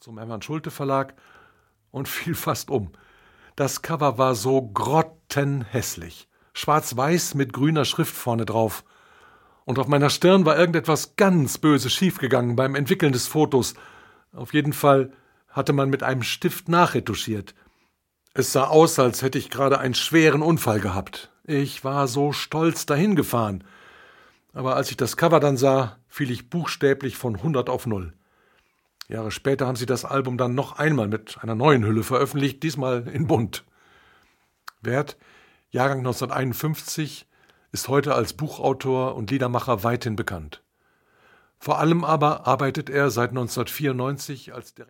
zum Hermann Schulte Verlag und fiel fast um. Das Cover war so grottenhässlich. Schwarz-weiß mit grüner Schrift vorne drauf. Und auf meiner Stirn war irgendetwas ganz böse schiefgegangen beim Entwickeln des Fotos. Auf jeden Fall hatte man mit einem Stift nachretuschiert. Es sah aus, als hätte ich gerade einen schweren Unfall gehabt. Ich war so stolz dahin gefahren. Aber als ich das Cover dann sah, fiel ich buchstäblich von 100 auf 0. Jahre später haben sie das Album dann noch einmal mit einer neuen Hülle veröffentlicht, diesmal in bunt. Wert, Jahrgang 1951, ist heute als Buchautor und Liedermacher weithin bekannt. Vor allem aber arbeitet er seit 1994 als Direktor